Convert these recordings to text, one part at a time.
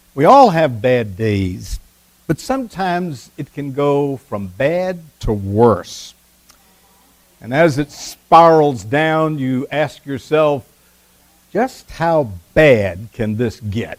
We all have bad days, but sometimes it can go from bad to worse. And as it spirals down, you ask yourself, just how bad can this get?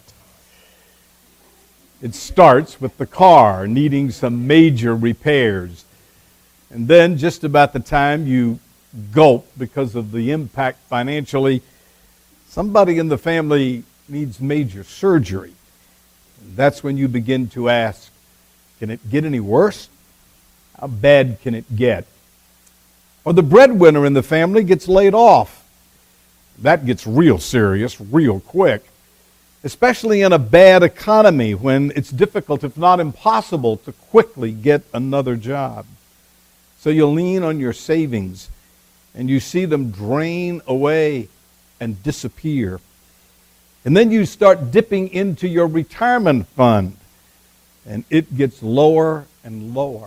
It starts with the car needing some major repairs. And then just about the time you gulp because of the impact financially, somebody in the family needs major surgery. And that's when you begin to ask, can it get any worse? How bad can it get? Or the breadwinner in the family gets laid off. That gets real serious, real quick, especially in a bad economy when it's difficult, if not impossible, to quickly get another job. So you lean on your savings and you see them drain away and disappear. And then you start dipping into your retirement fund, and it gets lower and lower.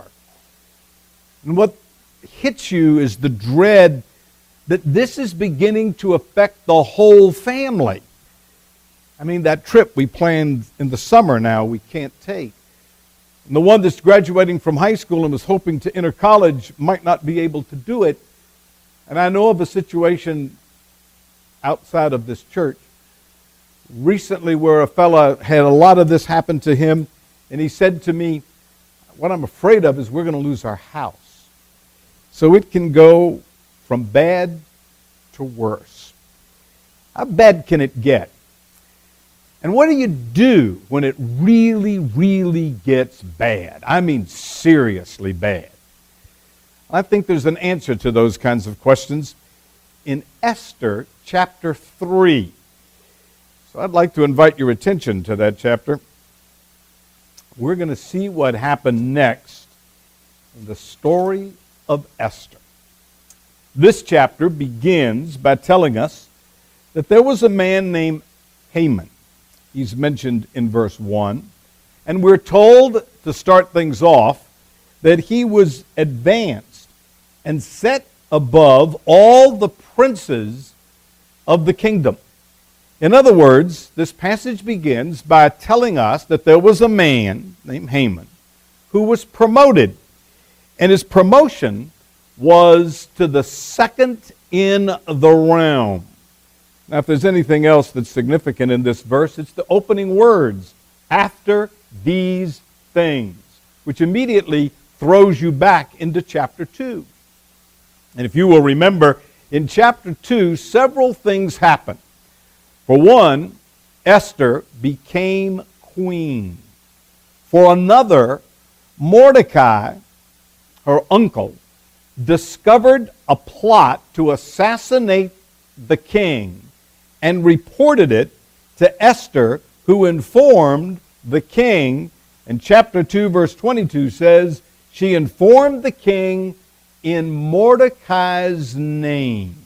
And what hits you is the dread that this is beginning to affect the whole family. I mean, that trip we planned in the summer now, we can't take. And the one that's graduating from high school and was hoping to enter college might not be able to do it. And I know of a situation outside of this church recently where a fella had a lot of this happen to him, and he said to me, what I'm afraid of is we're going to lose our house. So it can go from bad to worse. How bad can it get? And what do you do when it really, really gets bad? I mean seriously bad. I think there's an answer to those kinds of questions in Esther chapter 3. So I'd like to invite your attention to that chapter. We're going to see what happened next in the story of Esther. This chapter begins by telling us that there was a man named Haman. He's mentioned in verse 1. And we're told, to start things off, that he was advanced and set above all the princes of the kingdom. In other words, this passage begins by telling us that there was a man named Haman who was promoted. And his promotion was to the second in the realm. Now, if there's anything else that's significant in this verse, it's the opening words, after these things, which immediately throws you back into chapter 2. And if you will remember, in chapter 2, several things happen. For one, Esther became queen. For another, Mordecai, her uncle, discovered a plot to assassinate the king and reported it to Esther, who informed the king. And chapter 2, verse 22 says, she informed the king in Mordecai's name.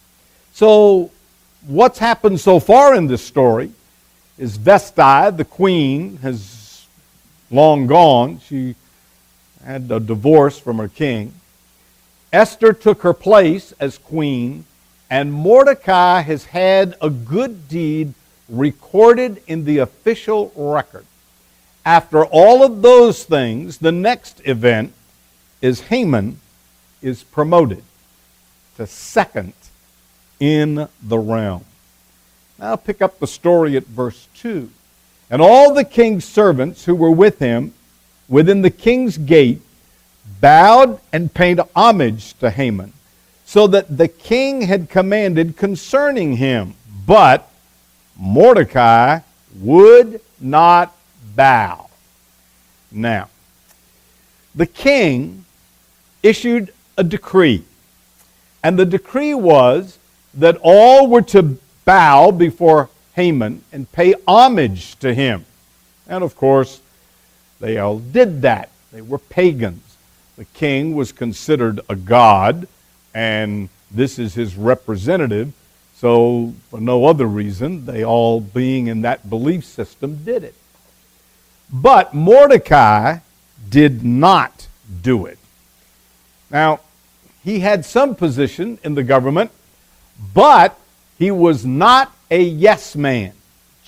So what's happened so far in this story is Vesti, the queen, has long gone. She had a divorce from her king. Esther took her place as queen, and Mordecai has had a good deed recorded in the official record. After all of those things, the next event is Haman is promoted to second in the realm. Now pick up the story at verse 2. And all the king's servants who were with him within the king's gate bowed and paid homage to Haman, so that the king had commanded concerning him. But Mordecai would not bow. Now, the king issued a decree, and the decree was that all were to bow before Haman and pay homage to him. And of course, they all did that. They were pagans. The king was considered a god, and this is his representative. So for no other reason, they all, being in that belief system, did it. But Mordecai did not do it. Now, he had some position in the government, but he was not a yes man.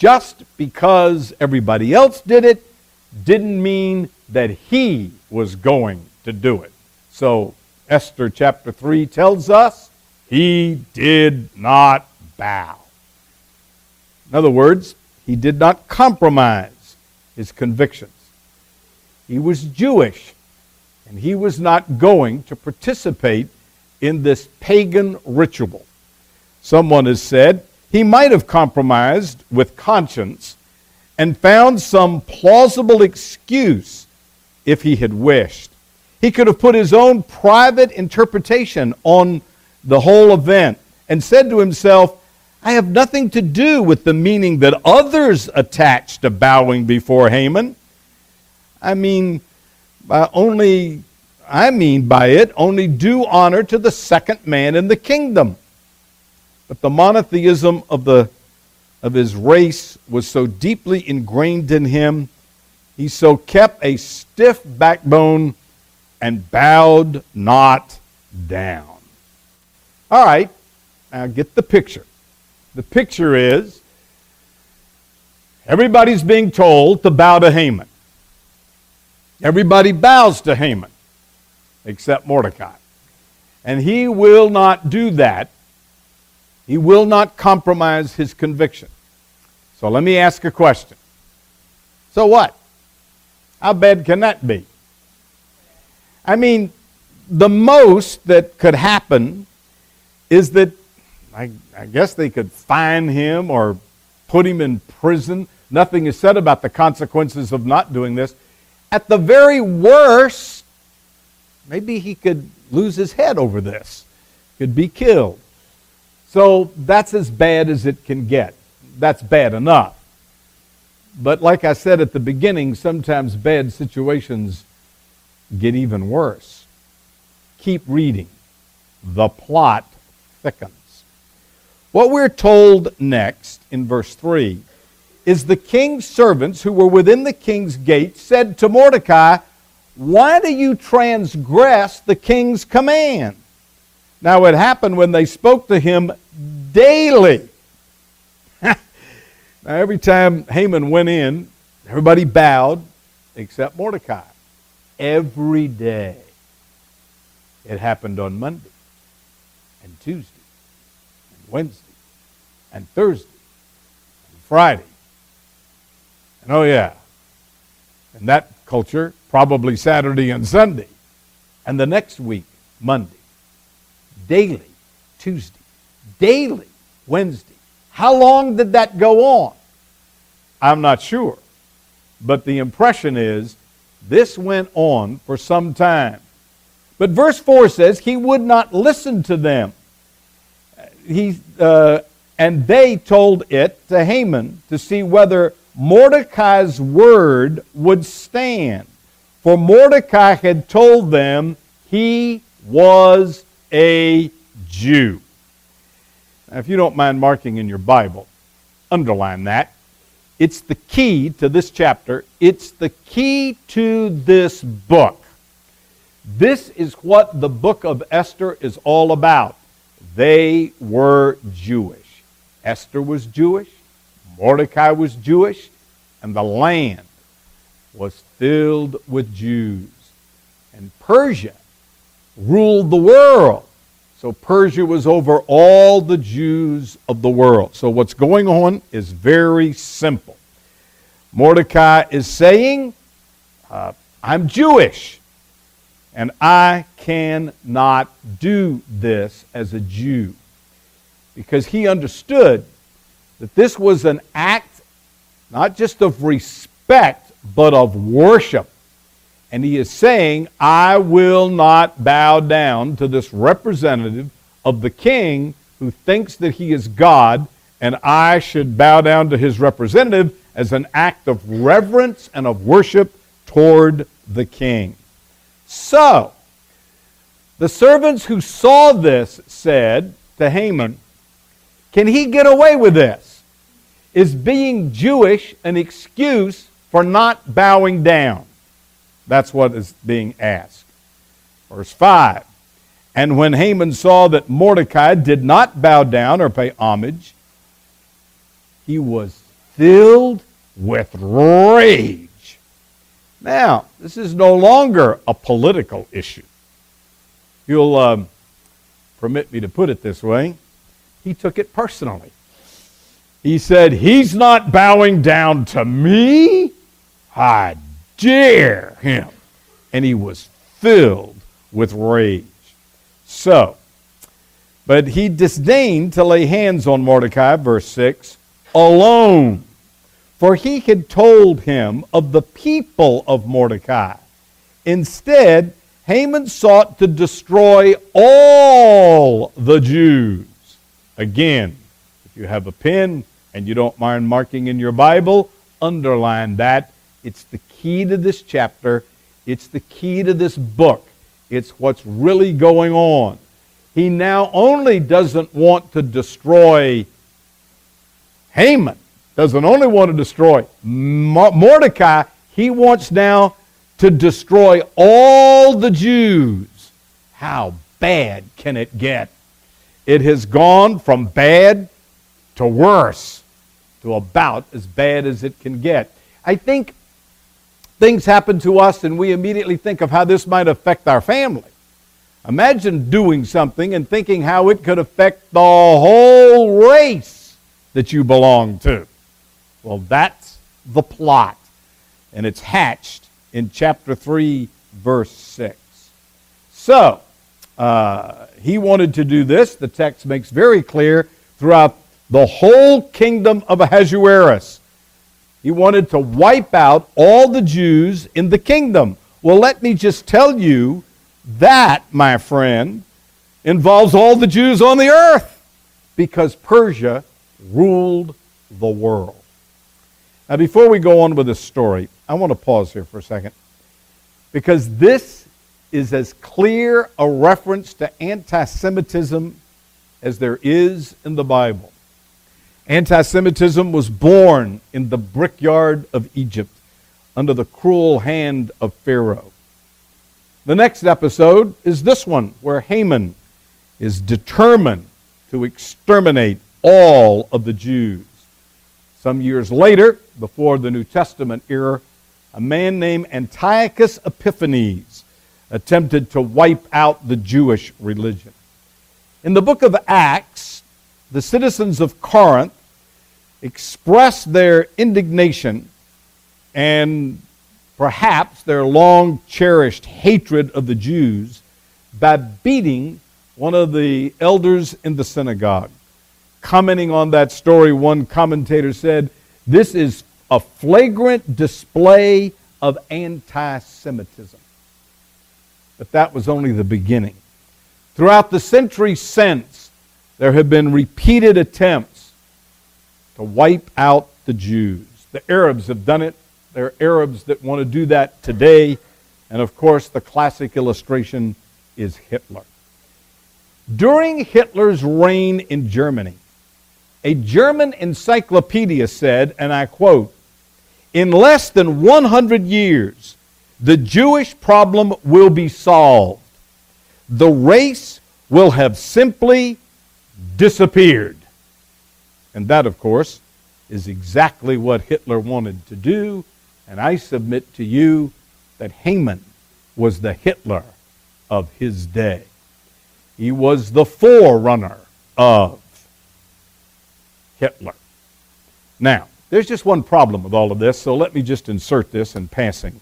just because everybody else did it didn't mean that he was going to do it. So Esther chapter 3 tells us he did not bow. In other words, he did not compromise his convictions. He was Jewish, and he was not going to participate in this pagan ritual. Someone has said he might have compromised with conscience and found some plausible excuse if he had wished. He could have put his own private interpretation on the whole event and said to himself, I have nothing to do with the meaning that others attach to bowing before Haman. I mean by it only due honor to the second man in the kingdom. But the monotheism of his race was so deeply ingrained in him, he so kept a stiff backbone and bowed not down. All right, now get the picture. The picture is everybody's being told to bow to Haman. Everybody bows to Haman except Mordecai. And he will not do that. He will not compromise his conviction. So let me ask a question. So what? How bad can that be? I mean, the most that could happen is that I guess they could fine him or put him in prison. Nothing is said about the consequences of not doing this. At the very worst, maybe he could lose his head over this, could be killed. So that's as bad as it can get. That's bad enough. But like I said at the beginning, sometimes bad situations get even worse. Keep reading. The plot thickens. What we're told next in verse 3 is the king's servants who were within the king's gate said to Mordecai, why do you transgress the king's command? Now it happened when they spoke to him daily. Now every time Haman went in, everybody bowed except Mordecai. Every day. It happened on Monday and Tuesday and Wednesday and Thursday and Friday. And oh yeah, in that culture, probably Saturday and Sunday. And the next week, Monday. Daily, Tuesday. Daily, Wednesday. How long did that go on? I'm not sure. But the impression is this went on for some time. But verse 4 says he would not listen to them. And they told it to Haman to see whether Mordecai's word would stand. For Mordecai had told them he was a Jew. Now, if you don't mind marking in your Bible, underline that. It's the key to this chapter. It's the key to this book. This is what the book of Esther is all about. They were Jewish. Esther was Jewish. Mordecai was Jewish. And the land was filled with Jews. And Persia ruled the world. So Persia was over all the Jews of the world. So what's going on is very simple. Mordecai is saying, I'm Jewish, and I cannot do this as a Jew. Because he understood that this was an act not just of respect, but of worship. And he is saying, I will not bow down to this representative of the king who thinks that he is God, and I should bow down to his representative as an act of reverence and of worship toward the king. So, the servants who saw this said to Haman, can he get away with this? Is being Jewish an excuse for not bowing down? That's what is being asked. Verse 5, and when Haman saw that Mordecai did not bow down or pay homage, he was filled with rage. Now, this is no longer a political issue. You'll permit me to put it this way. He took it personally. He said, he's not bowing down to me. I dare him. And he was filled with rage. But he disdained to lay hands on Mordecai, verse 6, alone. For he had told him of the people of Mordecai. Instead, Haman sought to destroy all the Jews. Again, if you have a pen and you don't mind marking in your Bible, underline that. It's the key to this chapter. It's the key to this book. It's what's really going on. He now only doesn't want to destroy Haman, doesn't only want to destroy Mordecai. He wants now to destroy all the Jews. How bad can it get? It has gone from bad to worse, to about as bad as it can get. I think things happen to us and we immediately think of how this might affect our family. Imagine doing something and thinking how it could affect the whole race that you belong to. Well, that's the plot, and it's hatched in chapter 3, verse 6. So, he wanted to do this. The text makes very clear throughout the whole kingdom of Ahasuerus. He wanted to wipe out all the Jews in the kingdom. Well, let me just tell you, that, my friend, involves all the Jews on the earth, because Persia ruled the world. Now, before we go on with this story, I want to pause here for a second, because this is as clear a reference to anti-Semitism as there is in the Bible. Anti-Semitism was born in the brickyard of Egypt under the cruel hand of Pharaoh. The next episode is this one, where Haman is determined to exterminate all of the Jews. Some years later, before the New Testament era, a man named Antiochus Epiphanes attempted to wipe out the Jewish religion. In the book of Acts, the citizens of Corinth expressed their indignation and perhaps their long-cherished hatred of the Jews by beating one of the elders in the synagogue. Commenting on that story, one commentator said, "This is a flagrant display of anti-Semitism." But that was only the beginning. Throughout the centuries since, there have been repeated attempts to wipe out the Jews. The Arabs have done it. There are Arabs that want to do that today. And of course, the classic illustration is Hitler. During Hitler's reign in Germany, a German encyclopedia said, and I quote, "In less than 100 years, the Jewish problem will be solved. The race will have simply disappeared." And that, of course, is exactly what Hitler wanted to do. And I submit to you that Haman was the Hitler of his day. He was the forerunner of Hitler. Now, there's just one problem with all of this, so let me just insert this in passing.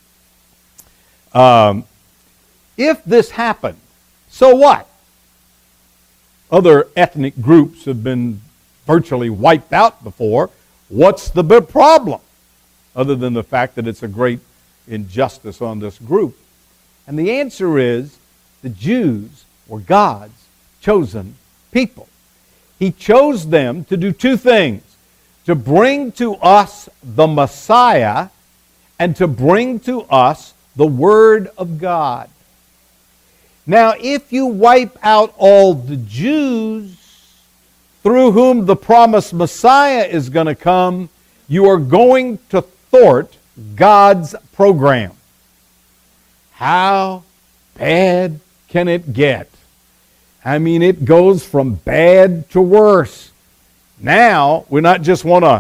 If this happened, so what? Other ethnic groups have been virtually wiped out before. What's the big problem? Other than the fact that it's a great injustice on this group. And the answer is, the Jews were God's chosen people. He chose them to do two things: to bring to us the Messiah and to bring to us the Word of God. Now, if you wipe out all the Jews through whom the promised Messiah is going to come, you are going to thwart God's program. How bad can it get? I mean, it goes from bad to worse. Now, we not just want to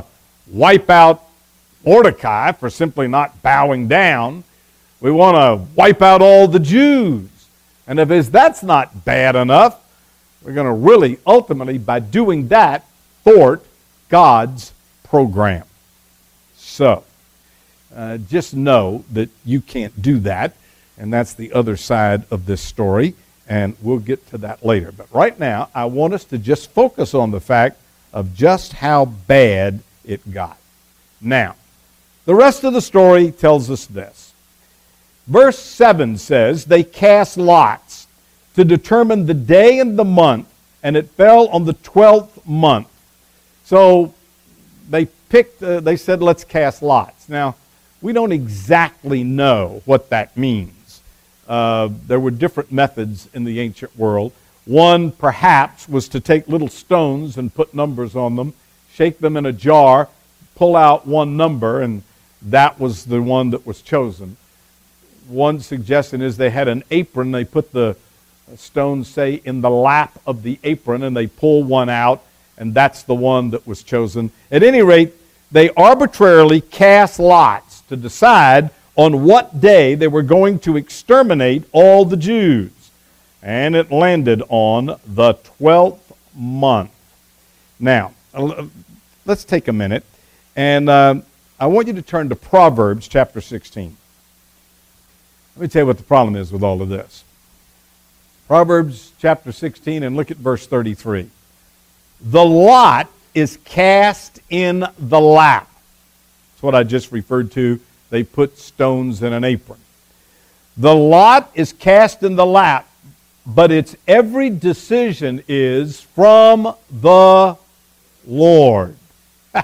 wipe out Mordecai for simply not bowing down. We want to wipe out all the Jews. And if that's not bad enough, we're going to really, ultimately, by doing that, thwart God's program. So, just know that you can't do that, and that's the other side of this story, and we'll get to that later. But right now, I want us to just focus on the fact of just how bad it got. Now, the rest of the story tells us this. Verse 7 says, they cast lots to determine the day and the month, and it fell on the 12th month. So they said, let's cast lots. Now, we don't exactly know what that means. There were different methods in the ancient world. One, perhaps, was to take little stones and put numbers on them, shake them in a jar, pull out one number, and that was the one that was chosen. One suggestion is they had an apron. They put the stones, say, in the lap of the apron, and they pull one out, and that's the one that was chosen. At any rate, they arbitrarily cast lots to decide on what day they were going to exterminate all the Jews. And it landed on the 12th month. Now, let's take a minute, and I want you to turn to Proverbs chapter 16. Let me tell you what the problem is with all of this. Proverbs chapter 16, and look at verse 33. The lot is cast in the lap. That's what I just referred to. They put stones in an apron. The lot is cast in the lap, but its every decision is from the Lord. All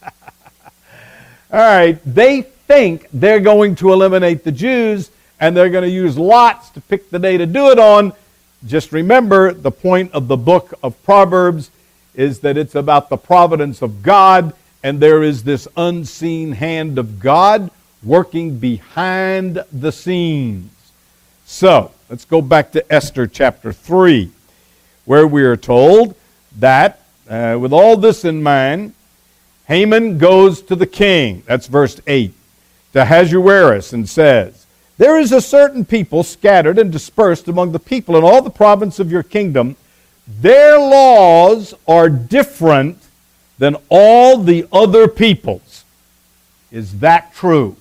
right, they think they're going to eliminate the Jews, and they're going to use lots to pick the day to do it on. Just remember, the point of the book of Proverbs is that it's about the providence of God, and there is this unseen hand of God working behind the scenes. So, let's go back to Esther chapter 3, where we are told that, with all this in mind, Haman goes to the king, that's verse 8, to Ahasuerus, and says, there is a certain people scattered and dispersed among the people in all the province of your kingdom. Their laws are different than all the other peoples. Is that true?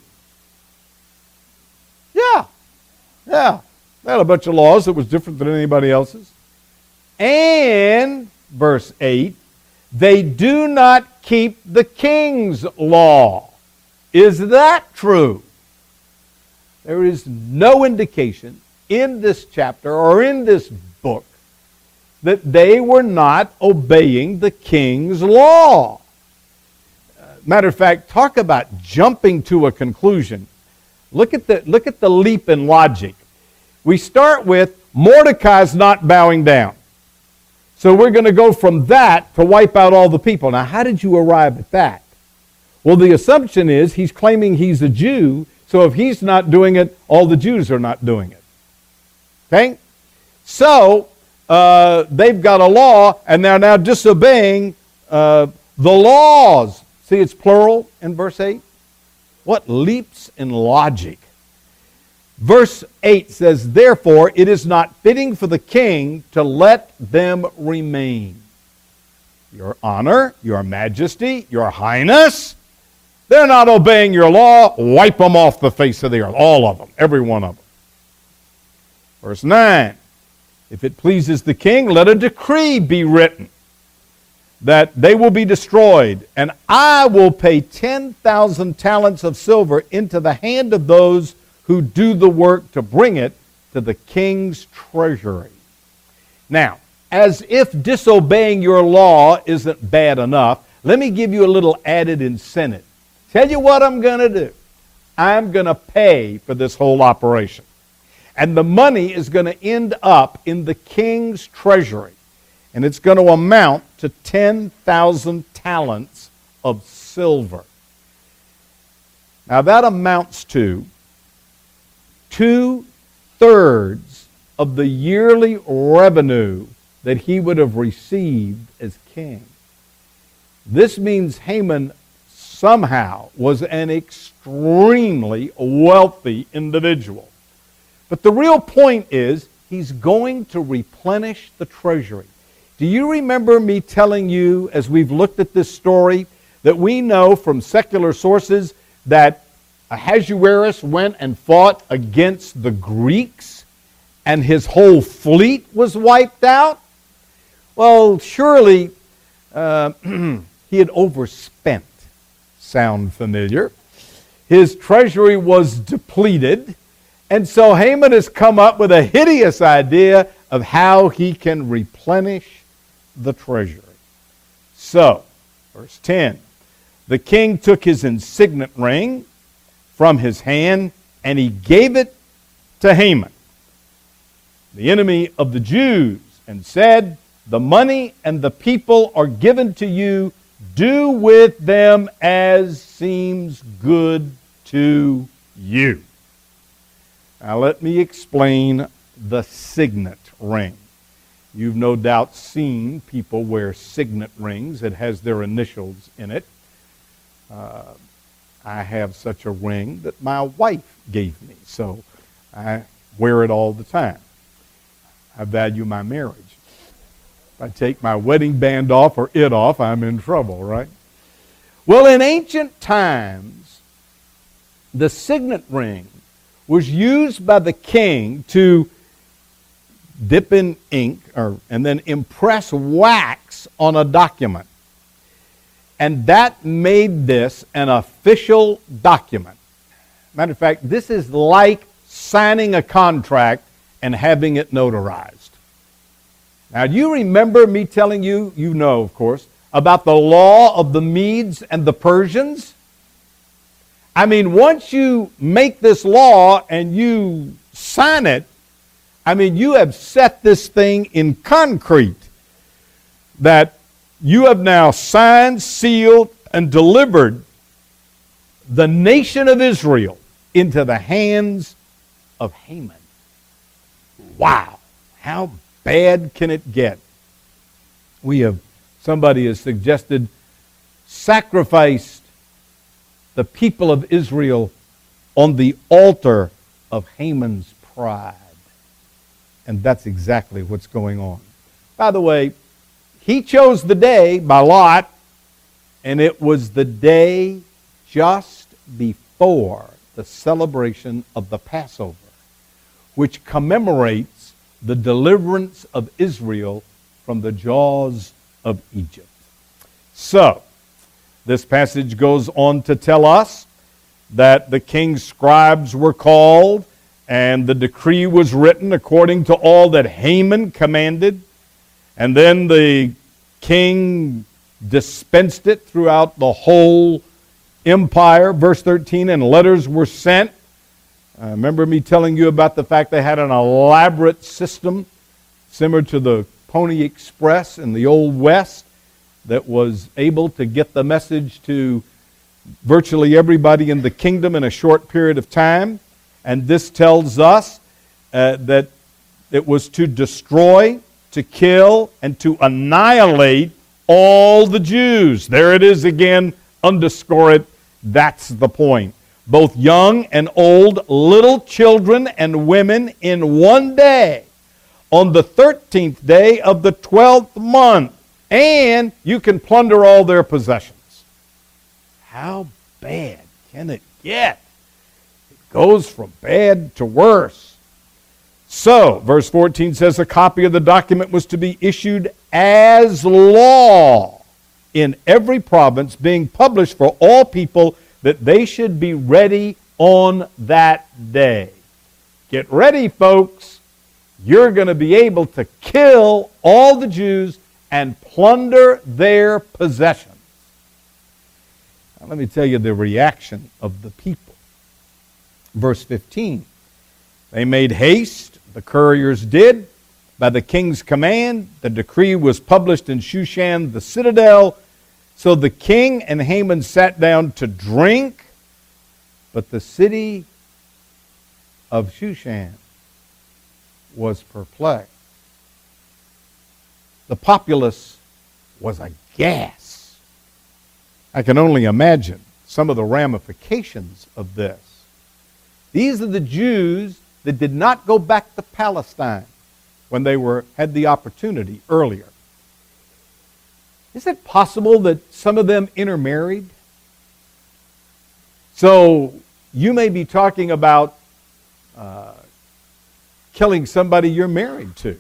Yeah. They had a bunch of laws that was different than anybody else's. And, verse 8, they do not keep the king's law. Is that true? There is no indication in this chapter or in this book that they were not obeying the king's law. Matter of fact, talk about jumping to a conclusion. Look at the leap in logic. We start with Mordecai's not bowing down. So we're going to go from that to wipe out all the people. Now, how did you arrive at that? Well, the assumption is he's claiming he's a Jew, so if he's not doing it, all the Jews are not doing it. Okay? So, they've got a law, and they're now disobeying the laws. See, it's plural in verse 8. What leaps in logic? Verse 8 says, therefore, it is not fitting for the king to let them remain. Your honor, your majesty, your highness, they're not obeying your law. Wipe them off the face of the earth. All of them. Every one of them. Verse 9. If it pleases the king, let a decree be written that they will be destroyed, and I will pay 10,000 talents of silver into the hand of those who do the work to bring it to the king's treasury. Now, as if disobeying your law isn't bad enough, let me give you a little added incentive. Tell you what I'm going to do. I'm going to pay for this whole operation. And the money is going to end up in the king's treasury. And it's going to amount to 10,000 talents of silver. Now that amounts to 2/3 of the yearly revenue that he would have received as king. This means Haman somehow was an extremely wealthy individual. But the real point is, he's going to replenish the treasury. Do you remember me telling you, as we've looked at this story, that we know from secular sources that Ahasuerus went and fought against the Greeks and his whole fleet was wiped out? Well, surely he had overspent. Sound familiar? His treasury was depleted, and so Haman has come up with a hideous idea of how he can replenish the treasury. So, verse 10, the king took his signet ring from his hand, and he gave it to Haman, the enemy of the Jews, and said, the money and the people are given to you. Do with them as seems good to you. Now let me explain the signet ring. You've no doubt seen people wear signet rings. It has their initials in it. I have such a ring that my wife gave me, so I wear it all the time. I value my marriage. If I take my wedding band off or it off, I'm in trouble, right? Well, in ancient times, the signet ring was used by the king to dip in ink and then impress wax on a document. And that made this an official document. Matter of fact, this is like signing a contract and having it notarized. Now, do you remember me telling you, you know, of course, about the law of the Medes and the Persians? I mean, once you make this law and you sign it, I mean, you have set this thing in concrete that you have now signed, sealed, and delivered the nation of Israel into the hands of Haman. Wow, how bad can it get? Somebody has suggested, sacrificed the people of Israel on the altar of Haman's pride. And that's exactly what's going on. By the way, he chose the day by lot, and it was the day just before the celebration of the Passover, which commemorates the deliverance of Israel from the jaws of Egypt. So, this passage goes on to tell us that the king's scribes were called, and the decree was written according to all that Haman commanded. And then the king dispensed it throughout the whole empire. Verse 13, and letters were sent. Remember me telling you about the fact they had an elaborate system similar to the Pony Express in the Old West that was able to get the message to virtually everybody in the kingdom in a short period of time. And this tells us that it was to destroy, to kill, and to annihilate all the Jews. There it is again, underscore it, that's the point. Both young and old, little children and women in one day, on the 13th day of the 12th month, and you can plunder all their possessions. How bad can it get? It goes from bad to worse. So, verse 14 says, a copy of the document was to be issued as law in every province, being published for all people, that they should be ready on that day. Get ready, folks. You're going to be able to kill all the Jews and plunder their possessions. Now, let me tell you the reaction of the people. Verse 15. They made haste, the couriers did, by the king's command. The decree was published in Shushan, the citadel. So the king and Haman sat down to drink, but the city of Shushan was perplexed. The populace was aghast. I can only imagine some of the ramifications of this. These are the Jews that did not go back to Palestine when they had the opportunity earlier. Is it possible that some of them intermarried? So you may be talking about killing somebody you're married to.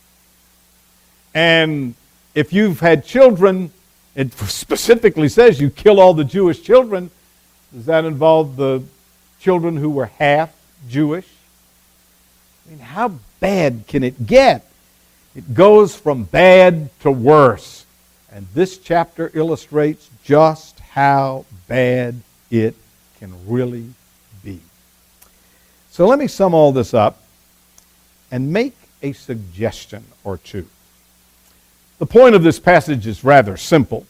And if you've had children, it specifically says you kill all the Jewish children. Does that involve the children who were half Jewish? I mean, how bad can it get? It goes from bad to worse. And this chapter illustrates just how bad it can really be. So let me sum all this up and make a suggestion or two. The point of this passage is rather simple.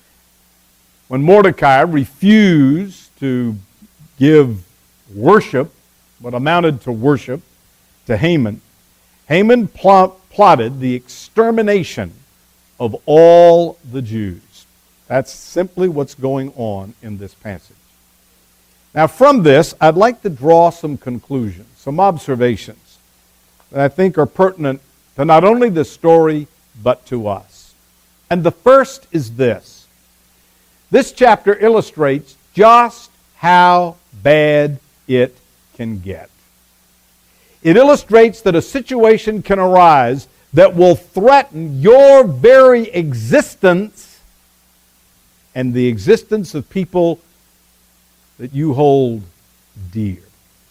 When Mordecai refused to give worship, what amounted to worship, to Haman, Haman plotted the extermination of all the Jews. That's simply what's going on in this passage. Now from this, I'd like to draw some conclusions, some observations that I think are pertinent to not only the story, but to us. And the first is this. This chapter illustrates just how bad it can get. It illustrates that a situation can arise that will threaten your very existence and the existence of people that you hold dear.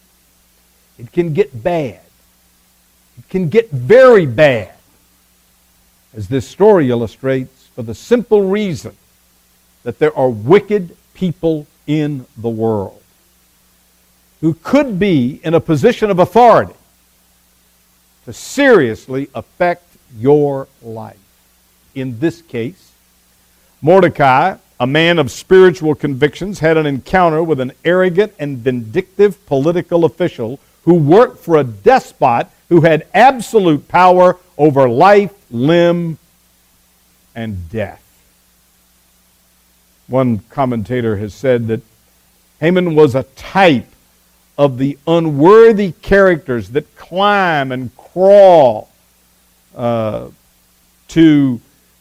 It can get bad. It can get very bad, as this story illustrates, for the simple reason that there are wicked people in the world who could be in a position of authority to seriously affect your life. In this case, Mordecai, a man of spiritual convictions, had an encounter with an arrogant and vindictive political official who worked for a despot who had absolute power over life, limb, and death. One commentator has said that Haman was a type of the unworthy characters that climb and crawl to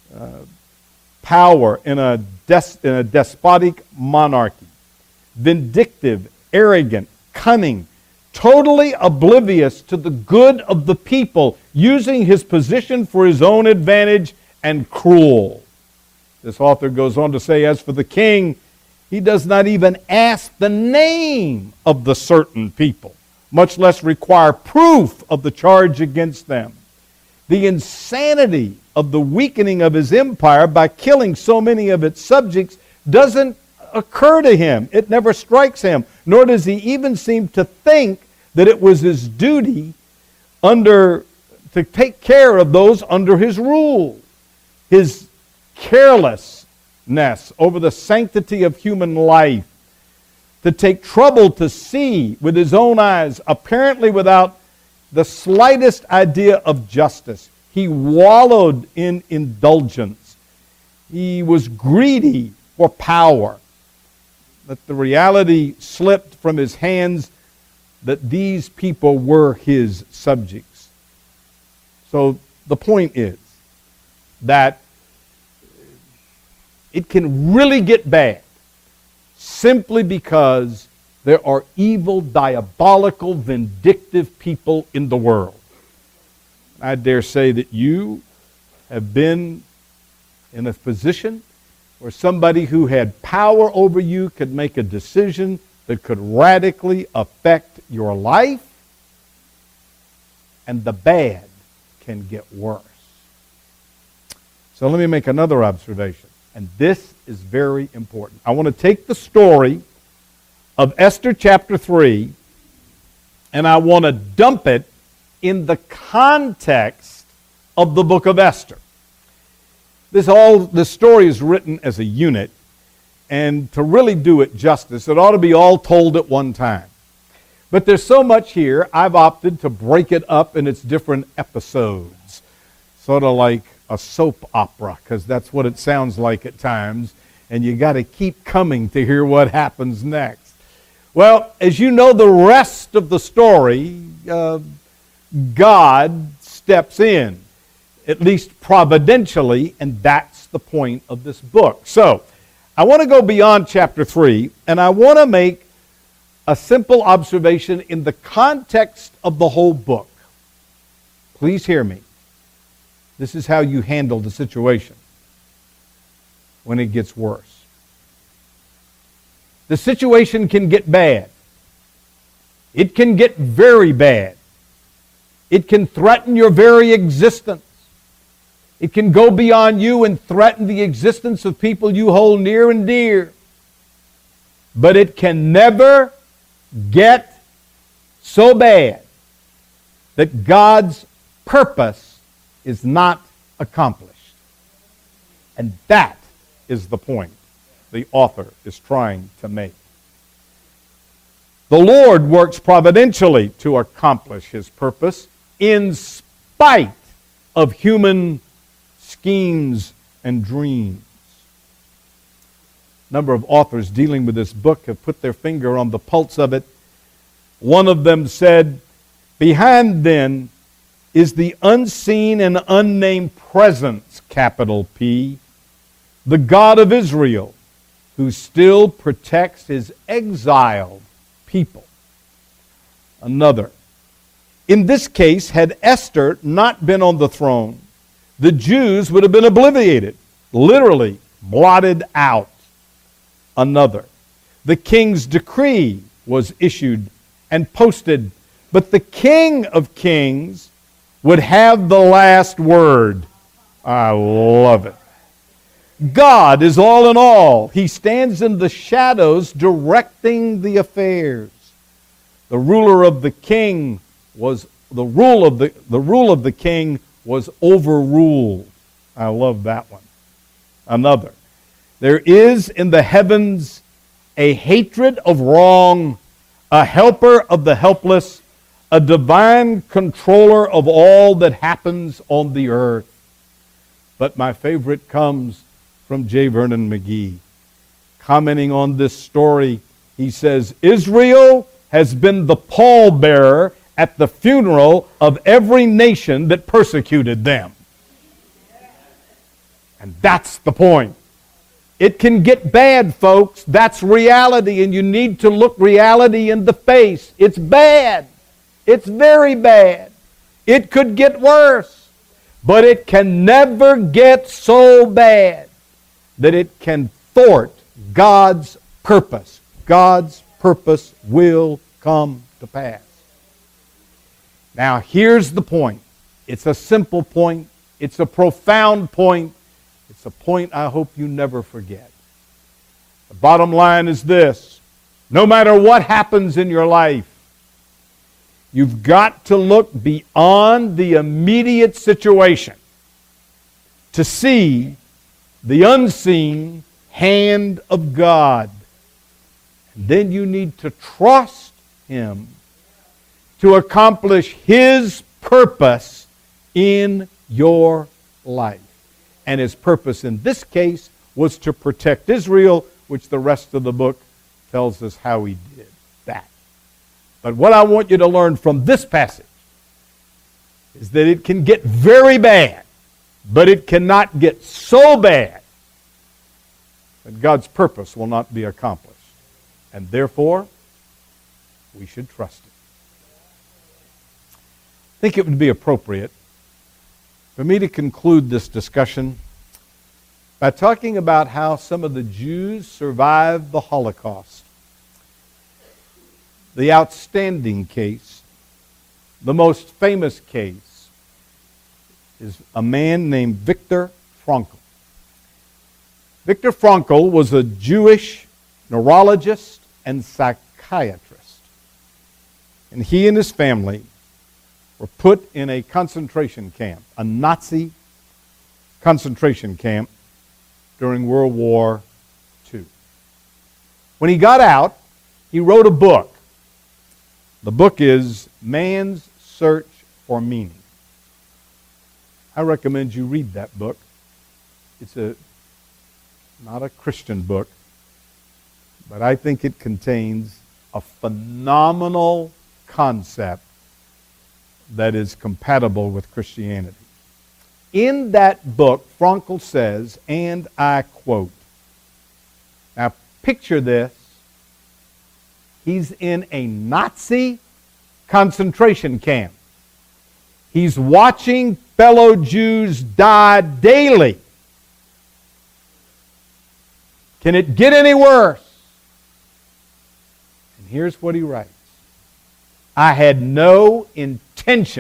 power in a despotic monarchy. Vindictive, arrogant, cunning, totally oblivious to the good of the people, using his position for his own advantage, and cruel. This author goes on to say, as for the king, he does not even ask the name of the certain people, much less require proof of the charge against them. The insanity of the weakening of his empire by killing so many of its subjects doesn't occur to him. It never strikes him, nor does he even seem to think that it was his duty to take care of those under his rule. His carelessness over the sanctity of human life, to take trouble to see with his own eyes, apparently without the slightest idea of justice. He wallowed in indulgence. He was greedy for power. That the reality slipped from his hands that these people were his subjects. So the point is that it can really get bad simply because there are evil, diabolical, vindictive people in the world. I dare say that you have been in a position where somebody who had power over you could make a decision that could radically affect your life, and the bad can get worse. So let me make another observation, and this is very important. I want to take the story of Esther chapter 3, and I want to dump it in the context of the book of Esther. This story is written as a unit, and to really do it justice, it ought to be all told at one time. But there's so much here, I've opted to break it up in its different episodes, sort of like a soap opera, because that's what it sounds like at times. and you got to keep coming to hear what happens next. Well, as you know the rest of the story, God steps in, at least providentially, and that's the point of this book. So, I want to go beyond chapter 3, and I want to make a simple observation in the context of the whole book. Please hear me. This is how you handle the situation when it gets worse. The situation can get bad. It can get very bad. It can threaten your very existence. It can go beyond you and threaten the existence of people you hold near and dear. But it can never get so bad that God's purpose is not accomplished. And that is the point the author is trying to make. The Lord works providentially to accomplish His purpose in spite of human schemes and dreams. A number of authors dealing with this book have put their finger on the pulse of it. One of them said, "Behind then is the unseen and unnamed presence, capital P, the God of Israel, who still protects His exiled people." Another, "In this case, had Esther not been on the throne, the Jews would have been obliterated, literally blotted out." Another, "The king's decree was issued and posted, but the King of Kings would have the last word." I love it. God is all in all. He stands in the shadows directing the affairs. The ruler of the king was the rule of the king was overruled. I love that one. Another, "There is in the heavens a hatred of wrong, a helper of the helpless, a divine controller of all that happens on the earth." But my favorite comes from J. Vernon McGee. Commenting on this story, he says, "Israel has been the pallbearer at the funeral of every nation that persecuted them." And that's the point. It can get bad, folks. That's reality, and you need to look reality in the face. It's bad. It's very bad. It could get worse, but it can never get so bad that it can thwart God's purpose. God's purpose will come to pass. Now, here's the point. It's a simple point. It's a profound point. It's a point I hope you never forget. The bottom line is this: no matter what happens in your life, you've got to look beyond the immediate situation to see the unseen hand of God. And then you need to trust Him to accomplish His purpose in your life. And His purpose in this case was to protect Israel, which the rest of the book tells us how He did that. But what I want you to learn from this passage is that it can get very bad, but it cannot get so bad that God's purpose will not be accomplished. And therefore, we should trust Him. I think it would be appropriate for me to conclude this discussion by talking about how some of the Jews survived the Holocaust. The outstanding case, the most famous case, is a man named Viktor Frankl. Viktor Frankl was a Jewish neurologist and psychiatrist. And he and his family were put in a concentration camp, a Nazi concentration camp during World War II. When he got out, he wrote a book. The book is Man's Search for Meaning. I recommend you read that book. It's a not a Christian book, but I think it contains a phenomenal concept that is compatible with Christianity. In that book, Frankl says, and I quote, now picture this, he's in a Nazi concentration camp. He's watching fellow Jews die daily. Can it get any worse? And here's what he writes. I had no intention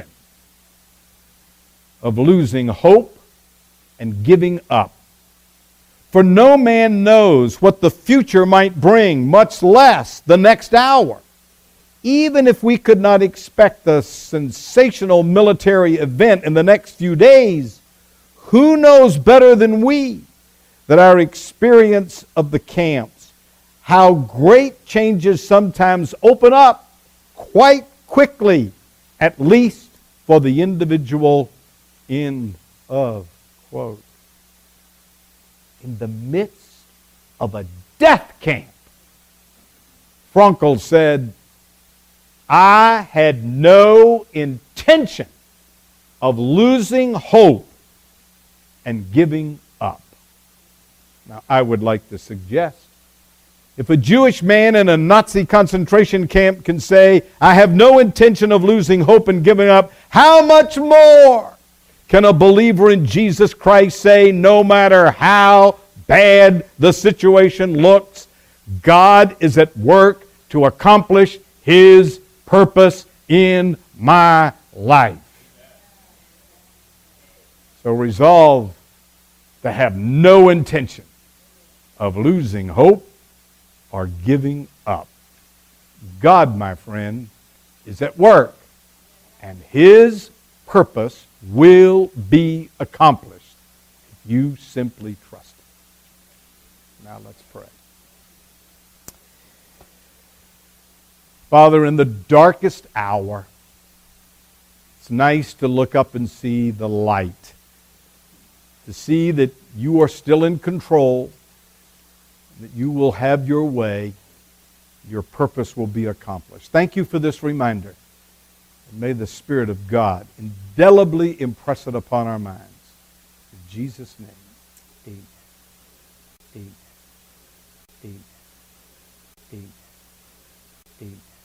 of losing hope and giving up. For no man knows what the future might bring, much less the next hour. Even if we could not expect a sensational military event in the next few days, who knows better than we that our experience of the camps, how great changes sometimes open up quite quickly, at least for the individual. End of quote. In the midst of a death camp, Frankl said, I had no intention of losing hope and giving up. Now, I would like to suggest, if a Jewish man in a Nazi concentration camp can say, I have no intention of losing hope and giving up, how much more can a believer in Jesus Christ say, no matter how bad the situation looks, God is at work to accomplish His purpose in my life? So resolve to have no intention of losing hope or giving up. God, my friend, is at work, and His purpose will be accomplished if you simply trust Him. Now let's pray. Father, in the darkest hour, it's nice to look up and see the light, to see that you are still in control, that you will have your way, your purpose will be accomplished. Thank you for this reminder. And may the Spirit of God indelibly impress it upon our minds. In Jesus' name, amen. Amen. Amen. Amen. Amen.